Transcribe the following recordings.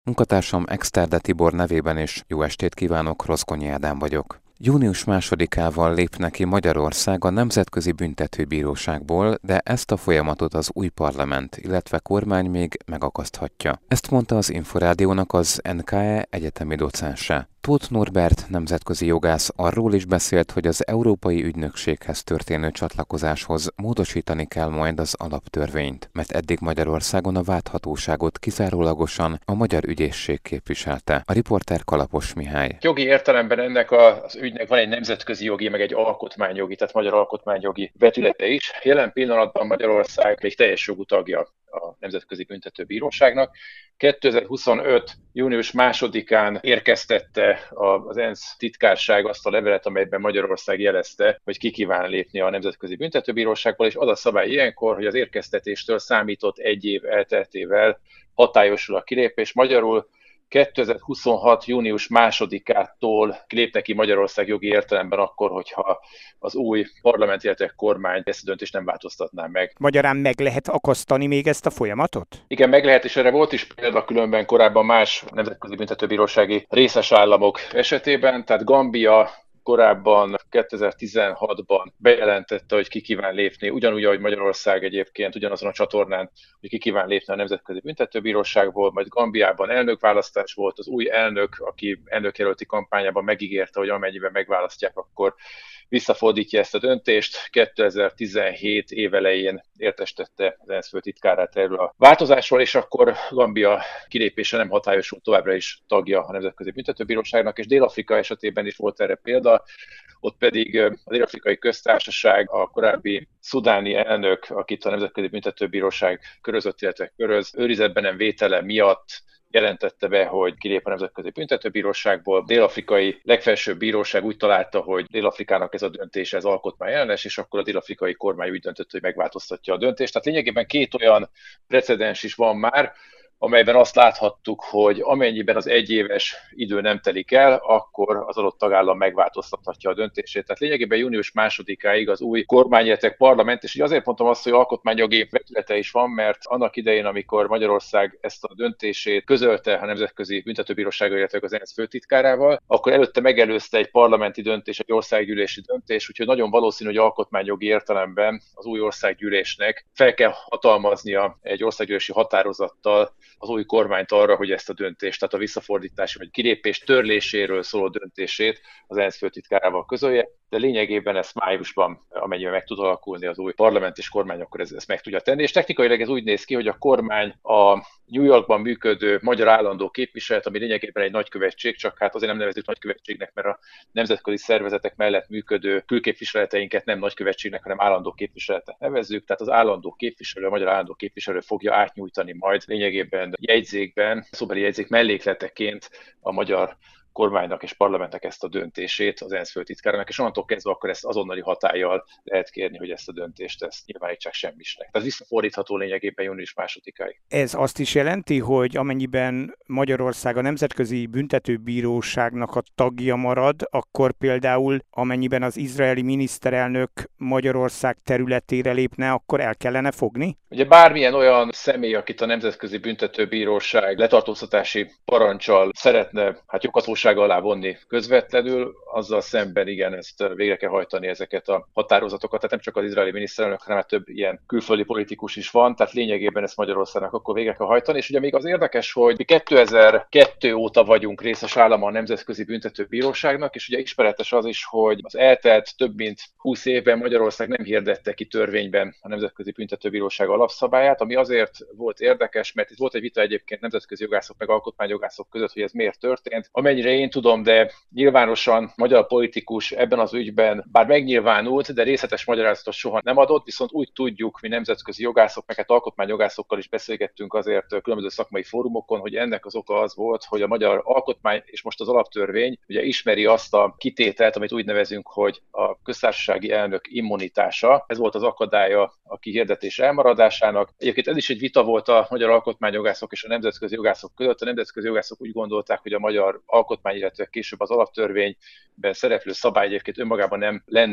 Munkatársam Exterde Tibor nevében is jó estét kívánok, Rozgonyi Ádám vagyok. Június 2-ával lép neki Magyarország a Nemzetközi Büntetőbíróságból, de ezt a folyamatot az új parlament, illetve kormány még megakaszthatja. Ezt mondta az Inforádiónak az NKE egyetemi docense. Tóth Norbert nemzetközi jogász arról is beszélt, hogy az Európai Ügynökséghez történő csatlakozáshoz módosítani kell majd az alaptörvényt, mert eddig Magyarországon a válthatóságot kizárólagosan a magyar ügyészség képviselte. A riporter Kalapos Mihály. Jogi értelemben ennek az ügynek van egy nemzetközi jogi, meg egy alkotmányjogi, tehát magyar alkotmányjogi vetülete is. Jelen pillanatban Magyarország még teljes jogú tagja a Nemzetközi Büntetőbíróságnak. 2025. június 2-án érkeztette az ENSZ titkárság azt a levelet, amelyben Magyarország jelezte, hogy ki kíván lépni a Nemzetközi Büntetőbíróságból, és az a szabály ilyenkor, hogy az érkeztetéstől számított egy év elteltével hatályosul a kilépés. Magyarul 2026. június 2-ától lépne ki Magyarország jogi értelemben akkor, hogyha az új parlament, illetve kormány ezt a döntést nem változtatná meg. Magyarán meg lehet akasztani még ezt a folyamatot? Igen, meg lehet, és erre volt is példa különben korábban más nemzetközi büntetőbírósági részes államok esetében, tehát Gambia korábban 2016-ban bejelentette, hogy ki kíván lépni, ugyanúgy, ahogy Magyarország egyébként ugyanazon a csatornán, hogy ki kíván lépni a Nemzetközi Büntetőbíróságból, majd Gambiában elnökválasztás volt, az új elnök, aki elnökjelölti kampányában megígérte, hogy amennyiben megválasztják, akkor visszafordítja ezt a döntést. 2017 év elején értesítette az ENSZ főtitkárát erről a változásról, és akkor Gambia kilépése nem hatályosult, továbbra is tagja a Nemzetközi Büntetőbíróságnak, és Dél-Afrika esetében is volt erre példa, ott pedig a Dél-Afrikai Köztársaság, a korábbi szudáni elnök, akit a Nemzetközi Büntetőbíróság körözött, illetve őrizetben nem vétele miatt jelentette be, hogy kilép a Nemzetközi Büntetőbíróságból. Dél-afrikai legfelsőbb bíróság úgy találta, hogy Dél-Afrikának ez a döntése ez alkotmányellenes, és akkor a dél-afrikai kormány úgy döntött, hogy megváltoztatja a döntést. Tehát lényegében két olyan precedens is van már, amelyben azt láthattuk, hogy amennyiben az egyéves idő nem telik el, akkor az adott tagállam megváltoztathatja a döntését. Tehát lényegében június 2-áig az új kormány, illetve parlament, és azért mondtam azt, hogy alkotmányjogi vetülete is van, mert annak idején, amikor Magyarország ezt a döntését közölte a Nemzetközi Büntetőbírósággal, illetve az ENSZ főtitkárával, akkor előtte megelőzte egy parlamenti döntés, egy országgyűlési döntés, úgyhogy nagyon valószínű, hogy alkotmányjogi értelemben az új országgyűlésnek fel kell hatalmaznia egy országgyűlési határozattal az új kormányt arra, hogy ezt a döntést, tehát a visszafordítási vagy kilépés törléséről szóló döntését az ENSZ főtitkárával közölje, de lényegében ezt májusban, amennyiben meg tud alakulni az új parlament és kormány, akkor ezt meg tudja tenni. És technikailag ez úgy néz ki, hogy a kormány a New Yorkban működő magyar állandó képviselet, ami lényegében egy nagykövetség, csak hát azért nem nevezzük nagykövetségnek, mert a nemzetközi szervezetek mellett működő külképviseleteinket nem nagykövetségnek, hanem állandó képviseletnek nevezzük. Tehát az állandó képviselő, a magyar állandó képviselő fogja átnyújtani majd lényegében jegyzékben, szóbeli jegyzék mellékleteként a magyar kormánynak és parlamentnek ezt a döntését az ENSZ főtitkárának, és onnantól kezdve akkor ezt azonnali hatállyal lehet kérni, hogy ezt a döntést nyilvánítsák semmisnek. Tehát visszafordítható lényegében június 2-áig. Ez azt is jelenti, hogy amennyiben Magyarország a Nemzetközi Büntetőbíróságnak a tagja marad, akkor például amennyiben az izraeli miniszterelnök Magyarország területére lépne, akkor el kellene fogni? Ugye bármilyen olyan személy, akit a Nemzetközi Büntetőbíróság letartóztatási parancsal szeretne joghatóság alá vonni közvetlenül, azzal szemben igen, ezt végre kell hajtani ezeket a határozatokat. Tehát nem csak az izraeli miniszterelnök, hanem több ilyen külföldi politikus is van, tehát lényegében ezt Magyarországnak akkor végre kell hajtani. És ugye még az érdekes, hogy mi 2002 óta vagyunk részes állama a Nemzetközi Büntetőbíróságnak, és ugye ismeretes az is, hogy az eltelt több mint 20 évben Magyarország nem hirdette ki törvényben a Nemzetközi Büntetőbíróság alapszabályát, ami azért volt érdekes, mert itt volt egy vita egyébként nemzetközi jogászok meg alkotmányjogászok között, hogy ez miért történt. Amennyire én tudom, de nyilvánosan magyar politikus ebben az ügyben bár megnyilvánult, de részletes magyarázatot soha nem adott, viszont úgy tudjuk, mi nemzetközi jogászok, meg alkotmányjogászokkal is beszélgettünk azért különböző szakmai fórumokon, hogy ennek az oka az volt, hogy a magyar alkotmány és most az alaptörvény ugye ismeri azt a kitételt, amit úgy nevezünk, hogy a köztársasági elnök immunitása. Ez volt az akadálya a kihirdetés elmaradásának. Egyébként ez is egy vita volt a magyar alkotmányjogászok és a nemzetközi jogászok között. A nemzetközi jogászok úgy gondolták, hogy a magyar alkotmány, illetve később az alaptörvényben szereplő szabály egyébként önmagában nem lenne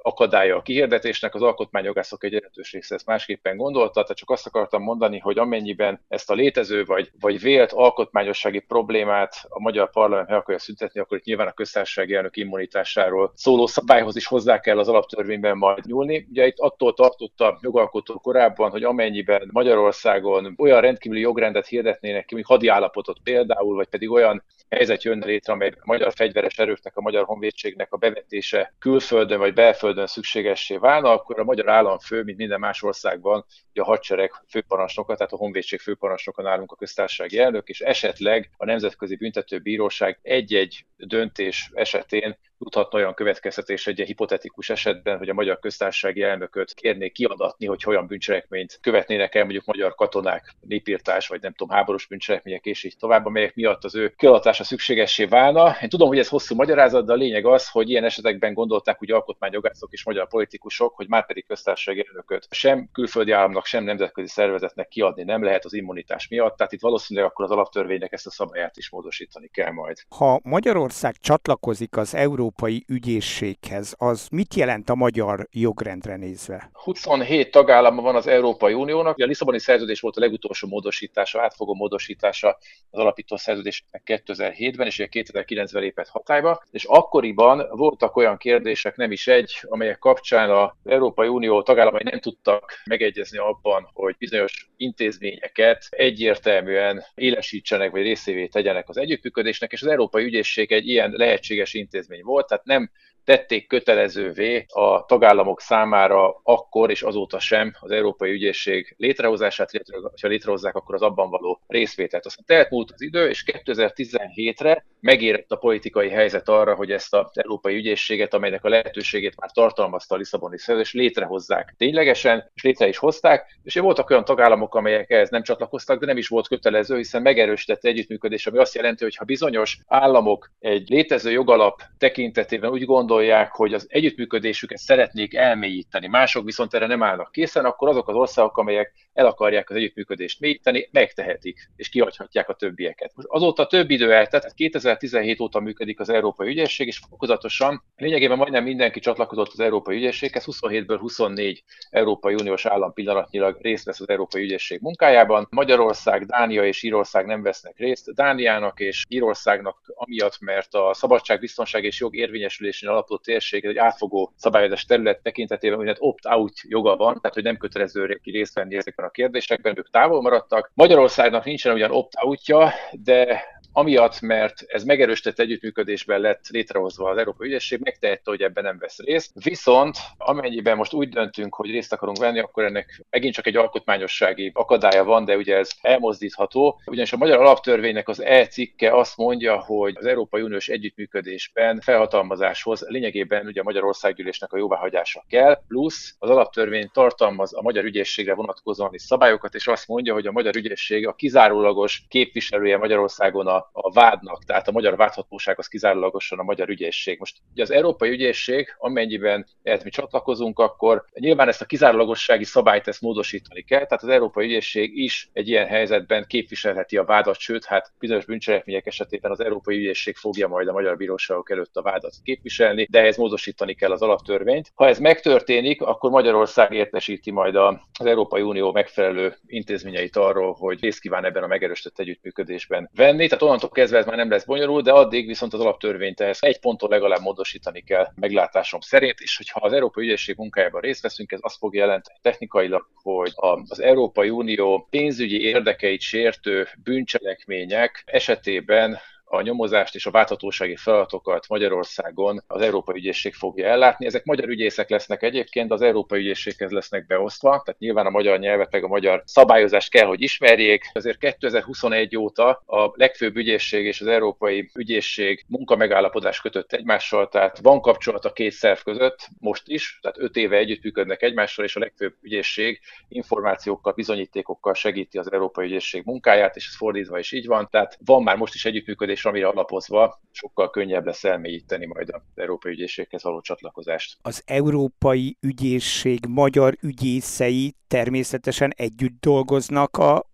akadálya a kihirdetésnek, az alkotmányjogászok egy jelentős része ezt másképpen gondolta, tehát csak azt akartam mondani, hogy amennyiben ezt a létező vagy vélt alkotmányossági problémát a magyar parlament meg akarja szüntetni, akkor itt nyilván a köztársasági elnök immunitásáról szóló szabályhoz is hozzá kell az alaptörvényben majd nyúlni. Ugye itt attól tartott a jogalkotó korábban, hogy amennyiben Magyarországon olyan rendkívüli jogrendet hirdetnének ki, mint hadi állapotot például, vagy pedig olyan helyzet jönne létre, amely a magyar fegyveres erőknek, a magyar honvédségnek a bevetése külföldön vagy belföldön szükségessé válna, akkor a magyar államfő, mint minden más országban, a hadsereg főparancsnoka, tehát a honvédség főparancsnoka nálunk a köztársasági elnök, és esetleg a Nemzetközi Büntetőbíróság egy-egy döntés esetén juthatna olyan következtetés egy hipotetikus esetben, hogy a magyar köztársasági elnököt kérnék kiadatni, hogy olyan bűncselekményt követnének el mondjuk magyar katonák, népirtás, vagy nem tudom, háborús bűncselekmények és így tovább, amelyek miatt az ő kiadatása szükségessé válna. Én tudom, hogy ez hosszú magyarázat, de a lényeg az, hogy ilyen esetekben gondolták úgy alkotmányjogászok és magyar politikusok, hogy márpedig köztársasági elnököt sem külföldi államnak, sem nemzetközi szervezetnek kiadni nem lehet az immunitás miatt, tehát itt valószínűleg akkor az alaptörvénynek ezt a szabályát is módosítani kell majd. Ha Magyarország csatlakozik az Európai Ügyészséghez, az mit jelent a magyar jogrendre nézve? 27 tagállama van az Európai Uniónak. A Lisszaboni szerződés volt a legutolsó módosítása, átfogó módosítása az alapító szerződésnek 2007-ben, és 2009-ben lépett hatályba, és akkoriban voltak olyan kérdések, nem is egy, amelyek kapcsán az Európai Unió tagállamai nem tudtak megegyezni abban, hogy bizonyos intézményeket egyértelműen élesítsenek, vagy részévé tegyenek az együttműködésnek, és az Európai Ügyészség egy ilyen lehetséges intézmény volt, tehát nem tették kötelezővé a tagállamok számára akkor és azóta sem az Európai Ügyészség létrehozását, illetve ha létrehozzák, akkor az abban való részvételt. Aztán teltmúlt az idő, és 2017-re megérett a politikai helyzet arra, hogy ezt az Európai Ügyészséget, amelynek a lehetőségét már tartalmazta a Lisszaboni szerződés, létrehozzák ténylegesen, és létre is hozták, és voltak olyan tagállamok, amelyek ehhez nem csatlakoztak, de nem is volt kötelező, hiszen megerősített együttműködés, ami azt jelenti, hogy ha bizonyos államok egy létező jogalap tekintetében úgy gondolják, hogy az együttműködésüket szeretnék elmélyíteni, mások viszont erre nem állnak készen, akkor azok az országok, amelyek el akarják az együttműködést mélyíteni, megtehetik, és kihagyhatják a többieket. Most azóta több idő eltelt, 2017 óta működik az Európai Ügyészség, és fokozatosan lényegében majdnem mindenki csatlakozott az Európai Ügyészséghez, 27-ből 24 Európai Uniós állam pillanatnyilag részt vesz az Európai Ügyészség munkájában. Magyarország, Dánia és Írország nem vesznek részt. Dániának és Írországnak amiatt, mert a szabadság, biztonság és jog érvényesülésén alapuló térség egy átfogó szabályozás terület tekintetében úgynevezett opt-out joga van, tehát hogy nem kötelező részt venni ezekben a kérdésekben, ők távol maradtak. Magyarországnak nincsen ugyan opt-outja, de amiatt, mert ez megerősített együttműködésben lett létrehozva az Európai Ügyészség, megtehette, hogy ebben nem vesz részt. Viszont amennyiben most úgy döntünk, hogy részt akarunk venni, akkor ennek megint csak egy alkotmányossági akadálya van, de ugye ez elmozdítható. Ugyanis a magyar alaptörvénynek az cikke azt mondja, hogy az Európai Uniós együttműködésben felhatalmazáshoz lényegében ugye a Magyar Országgyűlésnek a jóváhagyása kell, plusz az alaptörvény tartalmaz a magyar ügyészségre vonatkozóan is szabályokat, és azt mondja, hogy a magyar ügyészség a kizárólagos képviselője Magyarországon a vádnak, tehát a magyar vádhatóság az kizárólagosan a magyar ügyészség. Most ugye az Európai Ügyészség, amennyiben ehhez mi csatlakozunk, akkor nyilván ezt a kizárólagossági szabályt ezt módosítani kell, tehát az Európai Ügyészség is egy ilyen helyzetben képviselheti a vádat, sőt, hát bizonyos bűncselekmények esetében az Európai Ügyészség fogja majd a magyar bíróságok előtt a vádat képviselni, de ehhez módosítani kell az alaptörvényt. Ha ez megtörténik, akkor Magyarország értesíti majd az Európai Unió megfelelő intézményeit arról, hogy részt kíván ebben a megerősített együttműködésben venni. Tehát onnantól kezdve ez már nem lesz bonyolult, de addig viszont az alaptörvényt ehhez egy ponton legalább módosítani kell meglátásom szerint, és hogyha az Európai Ügyészség munkájában részt veszünk, ez azt fogja jelenteni technikailag, hogy az Európai Unió pénzügyi érdekeit sértő bűncselekmények esetében a nyomozást és a vádhatósági feladatokat Magyarországon az Európai Ügyészség fogja ellátni. Ezek magyar ügyészek lesznek egyébként, de az Európai Ügyészséghez lesznek beosztva, tehát nyilván a magyar nyelvet meg a magyar szabályozást kell, hogy ismerjék. Azért 2021 óta a legfőbb ügyészség és az Európai Ügyészség munkamegállapodás kötött egymással, tehát van kapcsolat a két szerv között most is, tehát 5 éve együttműködnek egymással, és a legfőbb ügyészség információkkal, bizonyítékokkal segíti az Európai Ügyészség munkáját, és ez fordítva is így van. Tehát van már most is együttműködés, amire alapozva sokkal könnyebb lesz elmélyíteni majd az Európai Ügyészséghez való csatlakozást. Az Európai Ügyészség magyar ügyészei természetesen együtt dolgoznak a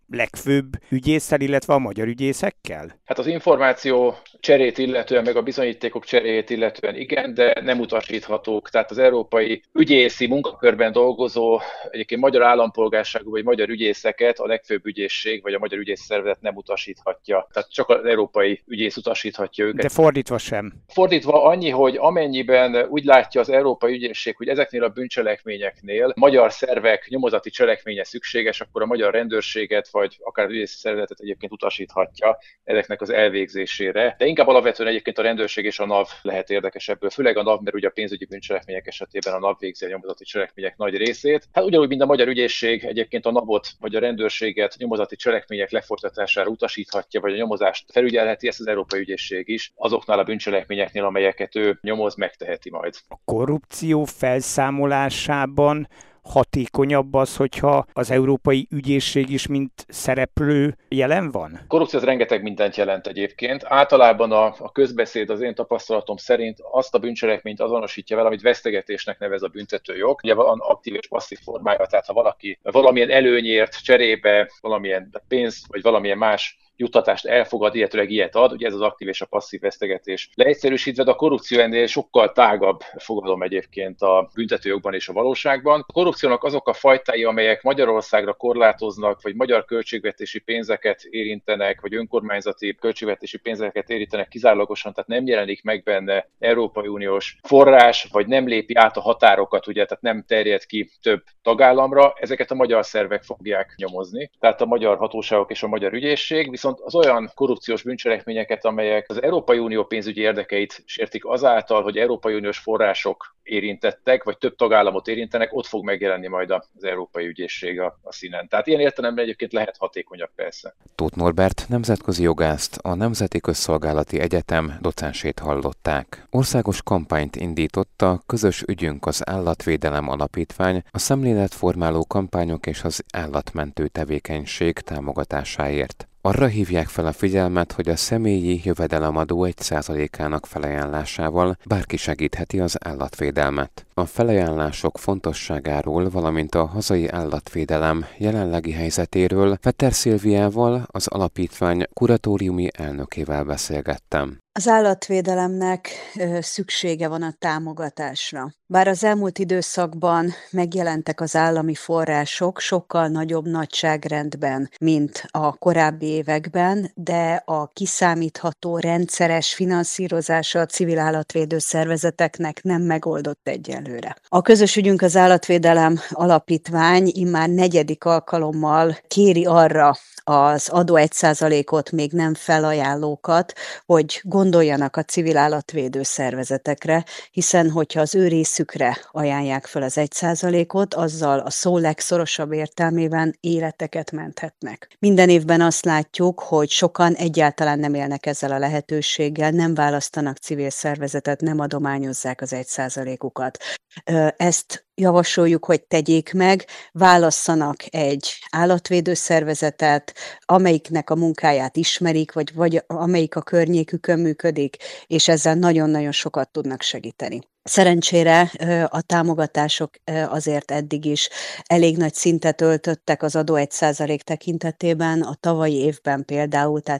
legfőbb ügyésszel, illetve a magyar ügyészekkel? Hát az információ cserét illetően, meg a bizonyítékok cseréjét illetően igen, de nem utasíthatók. Tehát az európai ügyészi munkakörben dolgozó, egyébként magyar állampolgárságú vagy magyar ügyészeket a legfőbb ügyészség vagy a magyar ügyész szervezet nem utasíthatja. Tehát csak az európai ügyész utasíthatja őket. De fordítva sem. Fordítva annyi, hogy amennyiben úgy látja az európai ügyészség, hogy ezeknél a bűncselekményeknél magyar szervek nyomozati cselekménye szükséges, akkor a magyar rendőrséget vagy akár az ügyészi szervezetet egyébként utasíthatja ezeknek az elvégzésére. De inkább alapvetően egyébként a rendőrség és a NAV lehet érdekes ebből, főleg a NAV, mert ugye a pénzügyi bűncselekmények esetében a NAV végzi a nyomozati cselekmények nagy részét. Hát ugyanúgy, mint a magyar ügyészség egyébként a NAV-ot vagy a rendőrséget nyomozati cselekmények lefolytatására utasíthatja, vagy a nyomozást felügyelheti, ezt az európai ügyészség is azoknál a bűncselekményeknél, amelyeket ő nyomoz, megteheti majd. A korrupció felszámolásában hatékonyabb az, hogyha az európai ügyészség is mint szereplő jelen van? Korrupció az rengeteg mindent jelent egyébként. Általában a közbeszéd az én tapasztalatom szerint azt a bűncselekményt azonosítja vele, amit vesztegetésnek nevez a büntetőjog. Ugye van aktív és passzív formája, tehát ha valaki valamilyen előnyért cserébe valamilyen pénzt vagy valamilyen más juttatást elfogad, illetőleg ilyet ad, ugye ez az aktív és a passzív vesztegetés. Leegyszerűsítve, de a korrupció ennél sokkal tágabb fogalom egyébként a büntetőjogban és a valóságban. A korrupciónak azok a fajtái, amelyek Magyarországra korlátoznak, vagy magyar költségvetési pénzeket érintenek, vagy önkormányzati költségvetési pénzeket érintenek kizárólagosan, tehát nem jelenik meg benne Európai Uniós forrás, vagy nem lépi át a határokat, ugye, tehát nem terjed ki több tagállamra, ezeket a magyar szervek fogják nyomozni. Tehát a magyar hatóságok és a magyar ügyészség, viszont az olyan korrupciós bűncselekményeket, amelyek az Európai Unió pénzügyi érdekeit sértik azáltal, hogy Európai Uniós források érintettek, vagy több tagállamot érintenek, ott fog megjelenni majd az Európai Ügyészség a színen. Tehát ilyen értelemben egyébként lehet hatékonyabb persze. Tóth Norbert nemzetközi jogászt, a Nemzeti Közszolgálati Egyetem docensét hallották. Országos kampányt indított a Közös ügyünk az Állatvédelem Alapítvány a szemléletformáló kampányok és az állatmentő tevékenység támogatásáért. Arra hívják fel a figyelmet, hogy a személyi jövedelemadó 1%-ának felajánlásával bárki segítheti az állatvédelmet. A felajánlások fontosságáról, valamint a hazai állatvédelem jelenlegi helyzetéről Vetter Szilviával, az alapítvány kuratóriumi elnökével beszélgettem. Az állatvédelemnek szüksége van a támogatásra. Bár az elmúlt időszakban megjelentek az állami források sokkal nagyobb nagyságrendben, mint a korábbi években, de a kiszámítható rendszeres finanszírozása a civil állatvédő szervezeteknek nem megoldott egyelőre. A Közös ügyünk az Állatvédelem Alapítvány immár 4. alkalommal kéri arra az adó 1%-ot még nem felajánlókat, hogy gondoljanak a civil állatvédő szervezetekre, hiszen hogyha az ő részükre ajánlják fel az 1%-ot, azzal a szó legszorosabb értelmében életeket menthetnek. Minden évben azt látjuk, hogy sokan egyáltalán nem élnek ezzel a lehetőséggel, nem választanak civil szervezetet, nem adományozzák az 1%-ukat. Ezt javasoljuk, hogy tegyék meg, válasszanak egy állatvédő szervezetet, amelyiknek a munkáját ismerik, vagy amelyik a környékükön működik, és ezzel nagyon-nagyon sokat tudnak segíteni. Szerencsére a támogatások azért eddig is elég nagy szintet öltöttek az adó 1% tekintetében. A tavalyi évben például, tehát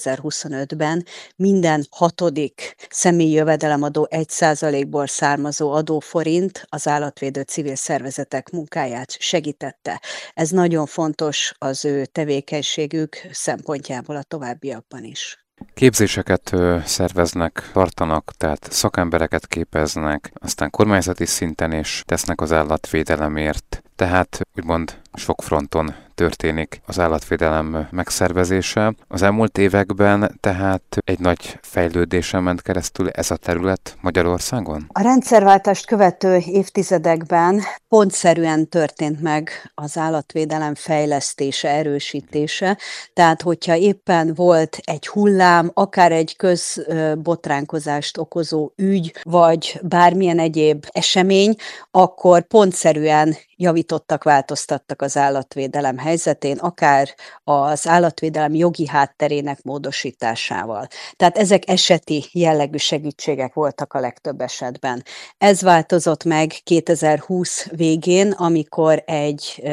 2025-ben minden 6. személyi jövedelemadó 1%-ból származó adóforint az állatvédő civil szervezetek munkáját segítette. Ez nagyon fontos az ő tevékenységük szempontjából a továbbiakban is. Képzéseket szerveznek, tartanak, tehát szakembereket képeznek, aztán kormányzati szinten is tesznek az állatvédelemért, tehát úgymond sok fronton történik az állatvédelem megszervezése. Az elmúlt években tehát egy nagy fejlődésen ment keresztül ez a terület Magyarországon? A rendszerváltást követő évtizedekben pontszerűen történt meg az állatvédelem fejlesztése, erősítése. Tehát, hogyha éppen volt egy hullám, akár egy közbotránkozást okozó ügy, vagy bármilyen egyéb esemény, akkor pontszerűen javítottak, változtattak az állatvédelem helyzetén. helyzetén, akár az állatvédelem jogi hátterének módosításával. Tehát ezek eseti jellegű segítségek voltak a legtöbb esetben. Ez változott meg 2020 végén, amikor egy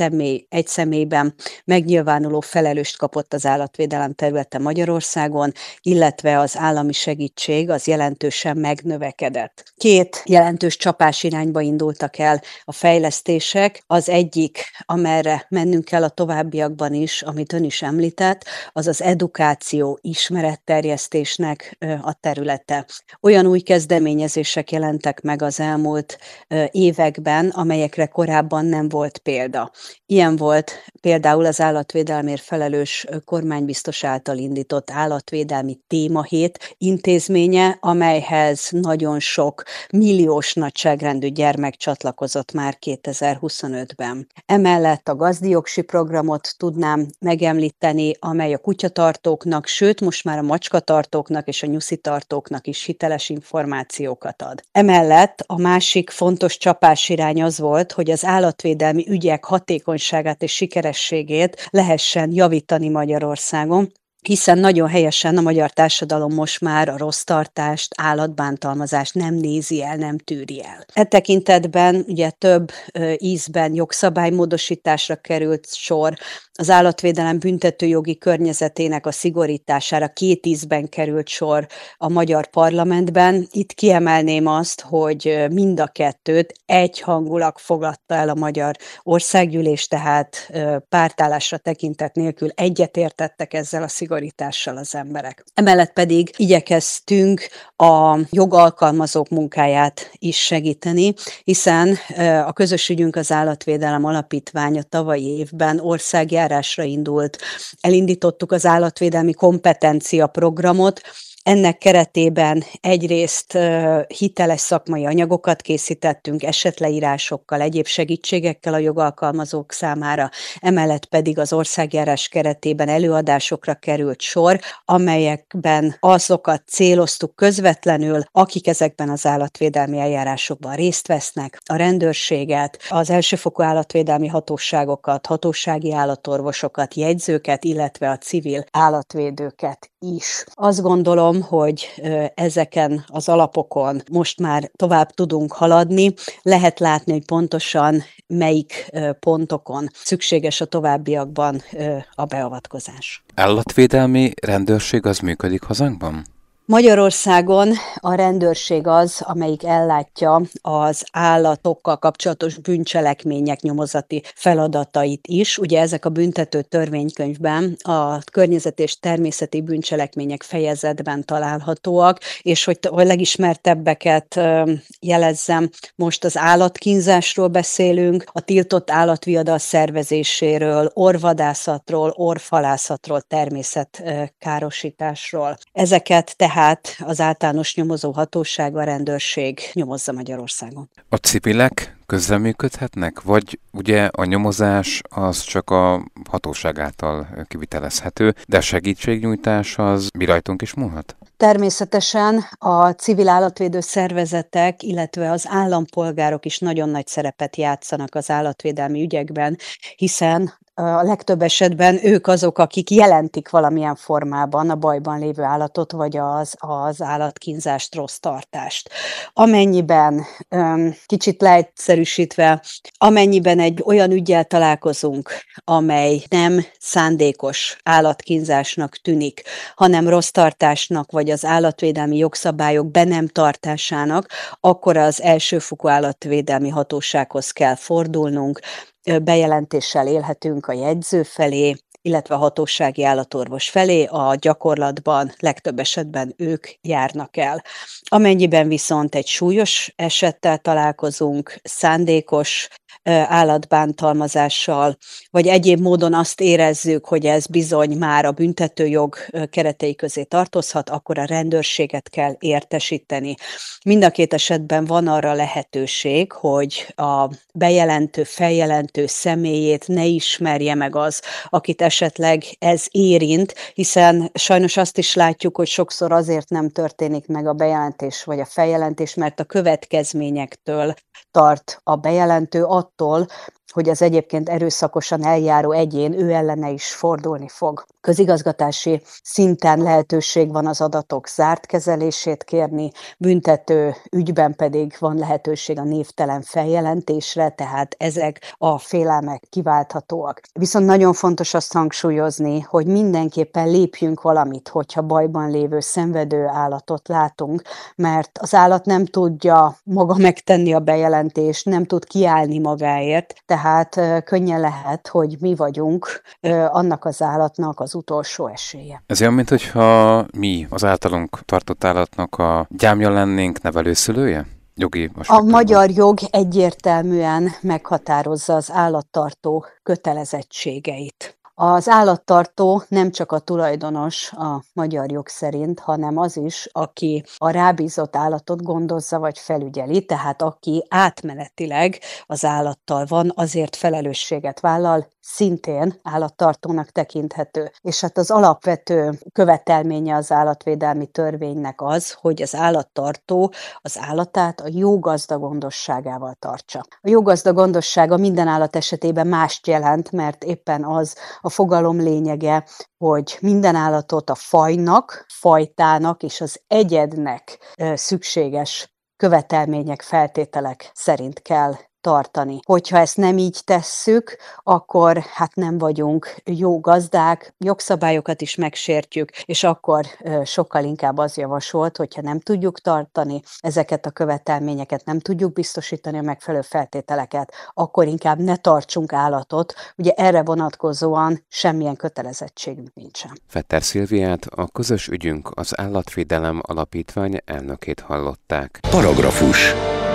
személyben megnyilvánuló felelőst kapott az állatvédelem területe Magyarországon, illetve az állami segítség az jelentősen megnövekedett. Két jelentős csapásirányba indultak el a fejlesztések. Az egyik, amerre mennünk kell a továbbiakban is, amit ön is említett, az az edukáció, ismeretterjesztésnek a területe. Olyan új kezdeményezések jelentek meg az elmúlt években, amelyekre korábban nem volt példa. Ilyen volt például az állatvédelemért felelős kormánybiztos által indított állatvédelmi témahét intézménye, amelyhez nagyon sok milliós nagyságrendű gyermek csatlakozott már 2025-ben. Emellett a gazdijogsi programot tudnám megemlíteni, amely a kutyatartóknak, sőt most már a macskatartóknak és a nyuszitartóknak is hiteles információkat ad. Emellett a másik fontos csapásirány az volt, hogy az állatvédelmi ügyek hatékonyságát és sikerességét lehessen javítani Magyarországon, hiszen nagyon helyesen a magyar társadalom most már a rossztartást, állatbántalmazást nem nézi el, nem tűri el. E tekintetben ugye több ízben jogszabálymódosításra került sor, az állatvédelem büntetőjogi környezetének a szigorítására 2 ízben került sor a magyar parlamentben. Itt kiemelném azt, hogy mind a kettőt egyhangulag fogadta el a magyar országgyűlés, tehát pártállásra tekintet nélkül egyetértettek ezzel a szigorítással az emberek. Emellett pedig igyekeztünk a jogalkalmazók munkáját is segíteni, hiszen a közös ügyünk az Állatvédelem Alapítványa tavalyi évben országjárásra indult. Elindítottuk az állatvédelmi kompetencia programot. Ennek keretében egyrészt hiteles szakmai anyagokat készítettünk, esetleírásokkal, egyéb segítségekkel a jogalkalmazók számára, emellett pedig az országjárás keretében előadásokra került sor, amelyekben azokat céloztuk közvetlenül, akik ezekben az állatvédelmi eljárásokban részt vesznek, a rendőrséget, az elsőfokú állatvédelmi hatóságokat, hatósági állatorvosokat, jegyzőket, illetve a civil állatvédőket is. Azt gondolom, hogy ezeken az alapokon most már tovább tudunk haladni. Lehet látni, hogy pontosan melyik pontokon szükséges a továbbiakban a beavatkozás. Állatvédelmi rendőrség az működik hazánkban? Magyarországon a rendőrség az, amelyik ellátja az állatokkal kapcsolatos bűncselekmények nyomozati feladatait is. Ugye ezek a büntető törvénykönyvben, a környezeti és természeti bűncselekmények fejezetben találhatóak, és hogy legismertebbeket jelezzem, most az állatkínzásról beszélünk, a tiltott állatviadal szervezéséről, orrvadászatról, orrhalászatról, természetkárosításról. Ezeket tehát az általános nyomozó hatóság, a rendőrség nyomozza Magyarországon. A civilek közreműködhetnek, vagy ugye a nyomozás az csak a hatóság által kivitelezhető, de a segítségnyújtás az mi rajtunk is múlhat? Természetesen a civil állatvédő szervezetek, illetve az állampolgárok is nagyon nagy szerepet játszanak az állatvédelmi ügyekben, hiszen a legtöbb esetben ők azok, akik jelentik valamilyen formában a bajban lévő állatot, vagy az állatkínzást, rossz tartást. Amennyiben, kicsit leegyszerűsítve, amennyiben egy olyan üggyel találkozunk, amely nem szándékos állatkínzásnak tűnik, hanem rossz tartásnak, vagy az állatvédelmi jogszabályok be nem tartásának, akkor az elsőfokú állatvédelmi hatósághoz kell fordulnunk, bejelentéssel élhetünk a jegyző felé, illetve a hatósági állatorvos felé, a gyakorlatban legtöbb esetben ők járnak el. Amennyiben viszont egy súlyos esettel találkozunk, szándékos állatbántalmazással, vagy egyéb módon azt érezzük, hogy ez bizony már a büntetőjog keretei közé tartozhat, akkor a rendőrséget kell értesíteni. Mind a két esetben van arra lehetőség, hogy a bejelentő, feljelentő személyét ne ismerje meg az, akit esetleg ez érint, hiszen sajnos azt is látjuk, hogy sokszor azért nem történik meg a bejelentés vagy a feljelentés, mert a következményektől tart a bejelentő, attól, hogy az egyébként erőszakosan eljáró egyén ő ellene is fordulni fog. Közigazgatási szinten lehetőség van az adatok zárt kezelését kérni, büntető ügyben pedig van lehetőség a névtelen feljelentésre, tehát ezek a félelmek kiválthatóak. Viszont nagyon fontos azt hangsúlyozni, hogy mindenképpen lépjünk valamit, hogyha bajban lévő szenvedő állatot látunk, mert az állat nem tudja maga megtenni a bejelentést, nem tud kiállni magáért, tehát könnyen lehet, hogy mi vagyunk annak az állatnak az utolsó esélye. Ez olyan, mintha mi az általunk tartott állatnak a gyámja lennénk, nevelőszülője? Jogi A magyar jog egyértelműen meghatározza az állattartó kötelezettségeit. Az állattartó nem csak a tulajdonos a magyar jog szerint, hanem az is, aki a rábízott állatot gondozza vagy felügyeli, tehát aki átmenetileg az állattal van, azért felelősséget vállal, szintén állattartónak tekinthető. És hát az alapvető követelménye az állatvédelmi törvénynek az, hogy az állattartó az állatát a jó gazda gondosságával tartsa. A jó gazda gondossága minden állat esetében mást jelent, mert éppen az a fogalom lényege, hogy minden állatot a fajnak, fajtának és az egyednek szükséges követelmények, feltételek szerint kell tartani. Hogyha ezt nem így tesszük, akkor hát nem vagyunk jó gazdák, jogszabályokat is megsértjük, és akkor sokkal inkább az javasolt, hogyha nem tudjuk tartani ezeket a követelményeket, nem tudjuk biztosítani a megfelelő feltételeket, akkor inkább ne tartsunk állatot. Ugye erre vonatkozóan semmilyen kötelezettségünk nincsen. Vetter Szilviát, a Közös ügyünk az Állatvédelem Alapítvány elnökét hallották. Paragrafus.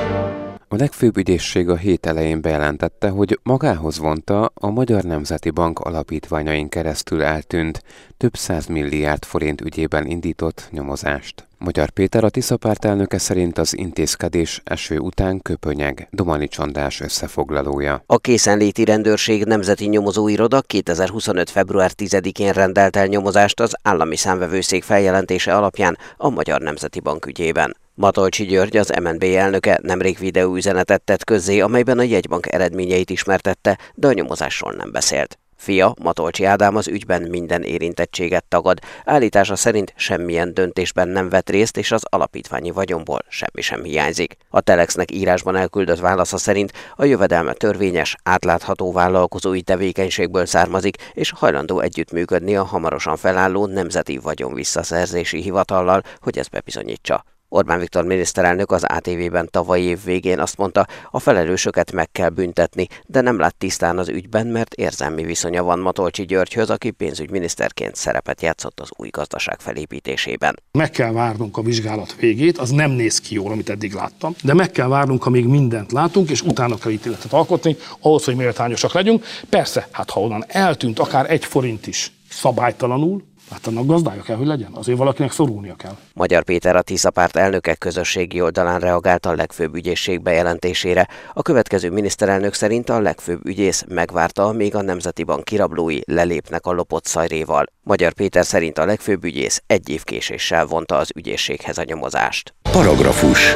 A legfőbb ügyészség a hét elején bejelentette, hogy magához vonta a Magyar Nemzeti Bank alapítványain keresztül eltűnt több 100 milliárd forint ügyében indított nyomozást. Magyar Péter, a Tisza Párt elnöke szerint az intézkedés eső után köpönyeg. Domanics András összefoglalója. A Készenléti Rendőrség Nemzeti Nyomozóiroda 2025. február 10-én rendelt el nyomozást az Állami Számvevőszék feljelentése alapján a Magyar Nemzeti Bank ügyében. Matolcsy György, az MNB elnöke nemrég videóüzenetet tett közzé, amelyben a jegybank eredményeit ismertette, de a nyomozásról nem beszélt. Fia, Matolcsy Ádám az ügyben minden érintettséget tagad. Állítása szerint semmilyen döntésben nem vett részt, és az alapítványi vagyonból semmi sem hiányzik. A Telexnek írásban elküldött válasza szerint a jövedelme törvényes, átlátható vállalkozói tevékenységből származik, és hajlandó együttműködni a hamarosan felálló Nemzeti Vagyonvisszaszerzési Hivatallal, hogy ezt bebizonyítsa. Orbán Viktor miniszterelnök az ATV-ben tavaly év végén azt mondta, a felelősöket meg kell büntetni, de nem lát tisztán az ügyben, mert érzelmi viszonya van Matolcsy Györgyhöz, aki pénzügyminiszterként szerepet játszott az új gazdaság felépítésében. Meg kell várnunk a vizsgálat végét, az nem néz ki jól, amit eddig láttam, de meg kell várnunk, amíg mindent látunk, és utána kell ítéletet alkotni, ahhoz, hogy méltányosak legyünk. Persze, hát ha onnan eltűnt akár 1 forint is szabálytalanul, hát annak gazdája kell, hogy legyen. Azért valakinek szorulnia kell. Magyar Péter, a Tisza Párt elnöke közösségi oldalán reagált a legfőbb ügyészség bejelentésére. A következő miniszterelnök szerint a legfőbb ügyész megvárta, amíg a Nemzeti Bank kirablói lelépnek a lopott szajréval. Magyar Péter szerint a legfőbb ügyész 1 év késéssel vonta az ügyészséghez a nyomozást. Paragrafus.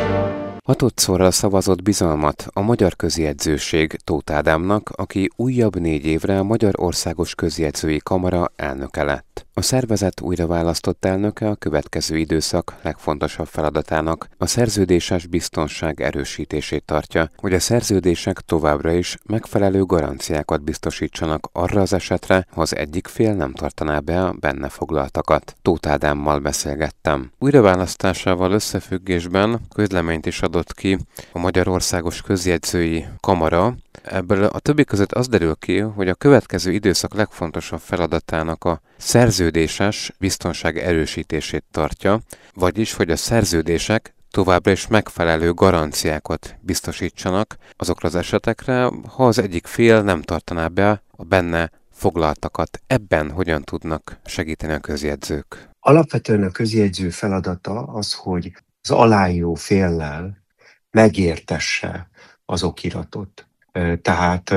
Hatodszorra szavazott bizalmat a Magyar Közjegyzőség Tóth Ádámnak, aki újabb 4 évre a Magyar Országos Közjegyzői Kamara elnöke lett. A szervezet újraválasztott elnöke a következő időszak legfontosabb feladatának a szerződéses biztonság erősítését tartja, hogy a szerződések továbbra is megfelelő garanciákat biztosítsanak arra az esetre, ha az egyik fél nem tartaná be a benne foglaltakat. Tóth Ádámmal beszélgettem. Újraválasztásával összefüggésben közleményt is adott ki a Magyar Országos Közjegyzői Kamara. Ebből a többi között az derül ki, hogy a következő időszak legfontosabb feladatának a szerződéses biztonság erősítését tartja, vagyis hogy a szerződések továbbra is megfelelő garanciákat biztosítsanak azokra az esetekre, ha az egyik fél nem tartaná be a benne foglaltakat. Ebben hogyan tudnak segíteni a közjegyzők? Alapvetően a közjegyző feladata az, hogy az aláíró féllel megértesse az okiratot. Tehát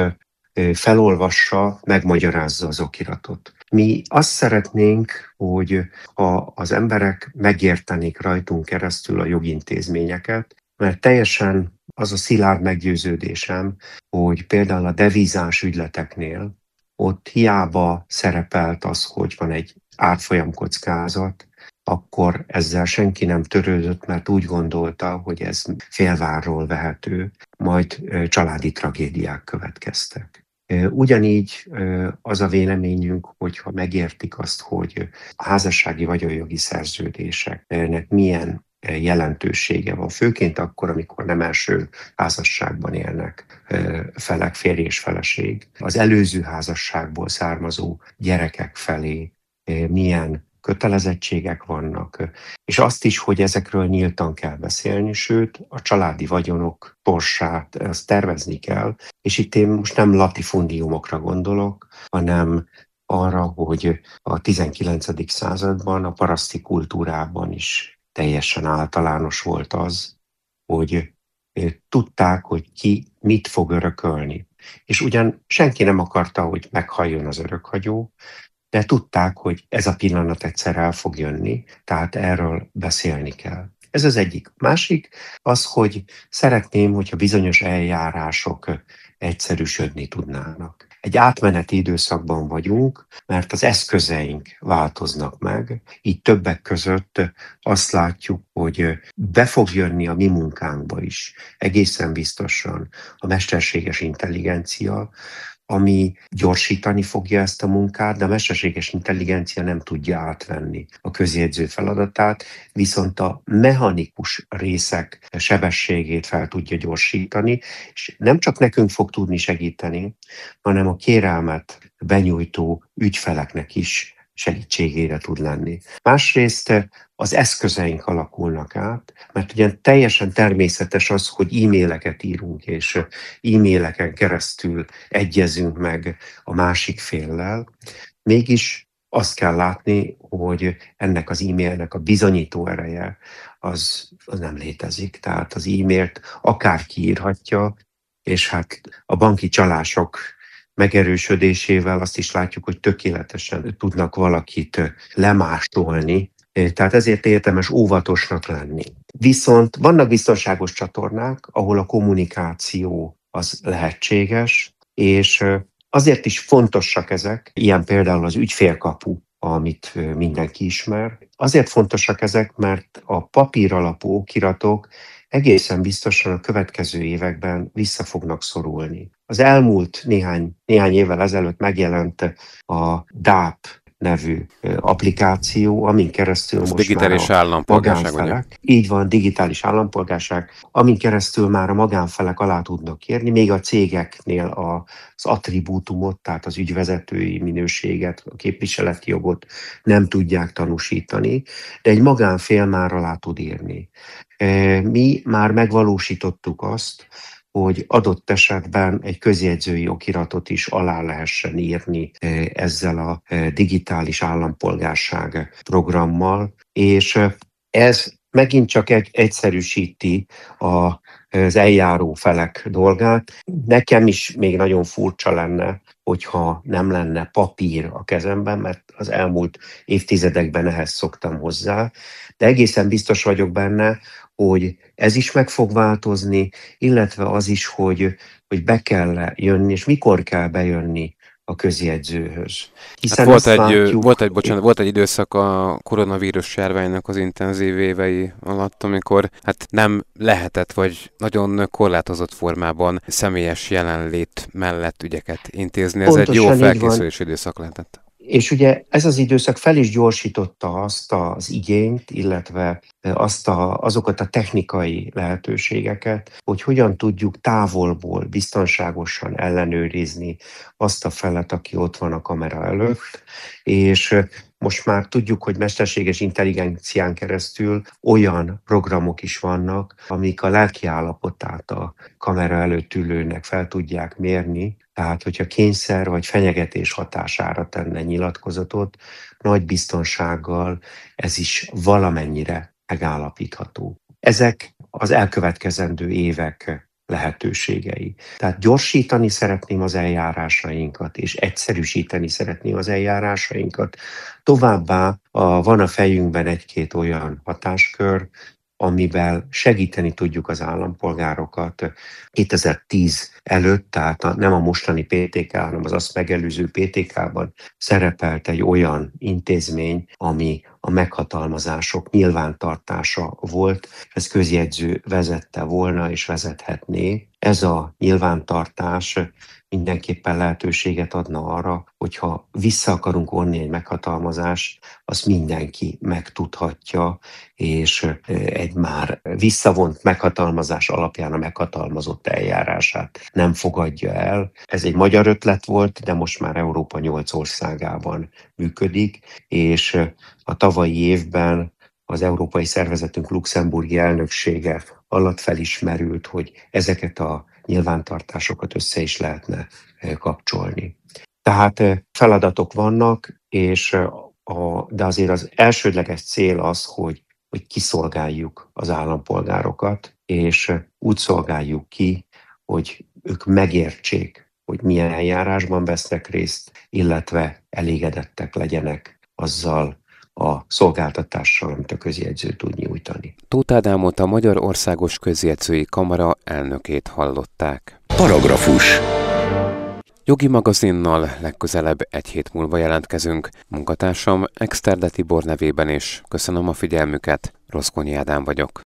felolvassa, megmagyarázza az okiratot. Mi azt szeretnénk, hogy ha az emberek megértenék rajtunk keresztül a jogintézményeket, mert teljesen az a szilárd meggyőződésem, hogy például a devizás ügyleteknél ott hiába szerepelt az, hogy van egy árfolyamkockázat, akkor ezzel senki nem törődött, mert úgy gondolta, hogy ez félvárról vehető, majd családi tragédiák következtek. Ugyanígy az a véleményünk, hogyha megértik azt, hogy a házassági vagyonjogi szerződéseknek milyen jelentősége van, főként akkor, amikor nem első házasságban élnek felek, férj és feleség, az előző házasságból származó gyerekek felé milyen kötelezettségek vannak, és azt is, hogy ezekről nyíltan kell beszélni, sőt, a családi vagyonok sorsát azt tervezni kell, és itt én most nem latifundiumokra gondolok, hanem arra, hogy a 19. században a paraszti kultúrában is teljesen általános volt az, hogy tudták, hogy ki mit fog örökölni. És ugyan senki nem akarta, hogy meghalljon az örökhagyó, de tudták, hogy ez a pillanat egyszer el fog jönni, tehát erről beszélni kell. Ez az egyik. Másik az, hogy szeretném, hogyha bizonyos eljárások egyszerűsödni tudnának. Egy átmeneti időszakban vagyunk, mert az eszközeink változnak meg, így többek között azt látjuk, hogy be fog jönni a mi munkánkba is, egészen biztosan a mesterséges intelligencia, ami gyorsítani fogja ezt a munkát, de a mesterséges intelligencia nem tudja átvenni a közjegyző feladatát, viszont a mechanikus részek sebességét fel tudja gyorsítani, és nem csak nekünk fog tudni segíteni, hanem a kérelmet benyújtó ügyfeleknek is segítségére tud lenni. Másrészt az eszközeink alakulnak át, mert ugye teljesen természetes az, hogy e-maileket írunk, és e-maileken keresztül egyezünk meg a másik féllel. Mégis azt kell látni, hogy ennek az e-mailnek a bizonyító ereje az nem létezik. Tehát az e-mailt akárki írhatja, és hát a banki csalások megerősödésével azt is látjuk, hogy tökéletesen tudnak valakit lemásolni, tehát ezért érdemes óvatosnak lenni. Viszont vannak biztonságos csatornák, ahol a kommunikáció az lehetséges, és azért is fontosak ezek, ilyen például az ügyfélkapu, amit mindenki ismer. Azért fontosak ezek, mert a papír alapú okiratok egészen biztosan a következő években vissza fognak szorulni. Az elmúlt néhány évvel ezelőtt megjelent a DAP nevű applikáció, amin keresztül most digitális már állampolgárság, magánfelek, így van, digitális állampolgárság, amin keresztül már a magánfelek alá tudnak kérni, még a cégeknél az attribútumot, tehát az ügyvezetői minőséget, a képviseleti jogot nem tudják tanúsítani, de egy magánfél már alá tud írni. Mi már megvalósítottuk azt, hogy adott esetben egy közjegyzői okiratot is alá lehessen írni ezzel a digitális állampolgárság programmal, és ez megint csak egyszerűsíti az eljáró felek dolgát. Nekem is még nagyon furcsa lenne, hogyha nem lenne papír a kezemben, mert az elmúlt évtizedekben ehhez szoktam hozzá, de egészen biztos vagyok benne, hogy ez is meg fog változni, illetve az is, hogy be kell jönni, és mikor kell bejönni a közjegyzőhöz. Hiszen volt egy időszak a koronavírus járványnak az intenzív évei alatt, amikor nem lehetett, vagy nagyon korlátozott formában személyes jelenlét mellett ügyeket intézni. Ez pontosan egy jó felkészülési időszak lehetett. És ugye ez az időszak fel is gyorsította azt az igényt, illetve azokat a technikai lehetőségeket, hogy hogyan tudjuk távolból biztonságosan ellenőrizni azt a felet, aki ott van a kamera előtt, és most már tudjuk, hogy mesterséges intelligencián keresztül olyan programok is vannak, amik a lelkiállapotát a kamera előtt ülőnek fel tudják mérni. Tehát, hogyha kényszer vagy fenyegetés hatására tenne nyilatkozatot, nagy biztonsággal ez is valamennyire megállapítható. Ezek az elkövetkezendő évek lehetőségei. Tehát gyorsítani szeretném az eljárásainkat, és egyszerűsíteni szeretném az eljárásainkat. Továbbá van a fejünkben egy-két olyan hatáskör, amivel segíteni tudjuk az állampolgárokat. 2010 előtt, tehát nem a mostani PTK, hanem az azt megelőző PTK-ban szerepelt egy olyan intézmény, ami a meghatalmazások nyilvántartása volt, ez közjegyző vezette volna és vezethetné. Ez a nyilvántartás mindenképpen lehetőséget adna arra, hogyha vissza akarunk vonni egy meghatalmazást, azt mindenki megtudhatja, és egy már visszavont meghatalmazás alapján a meghatalmazott eljárását nem fogadja el. Ez egy magyar ötlet volt, de most már Európa 8 országában működik, és a tavalyi évben az Európai Szervezetünk luxemburgi elnöksége alatt felismerült, hogy ezeket a nyilvántartásokat össze is lehetne kapcsolni. Tehát feladatok vannak, de azért az elsődleges cél az, hogy kiszolgáljuk az állampolgárokat, és úgy szolgáljuk ki, hogy ők megértsék, hogy milyen eljárásban vesznek részt, illetve elégedettek legyenek azzal a szolgáltatással, amit a közjegyző tud nyújtani. Tóth Ádámot, a Magyar Országos Közjegyzői Kamara elnökét hallották. Paragrafus. Jogi magazinnal legközelebb egy hét múlva jelentkezünk. Munkatársam Exterde Tibor nevében is köszönöm a figyelmüket, Roszkonyi Ádám vagyok.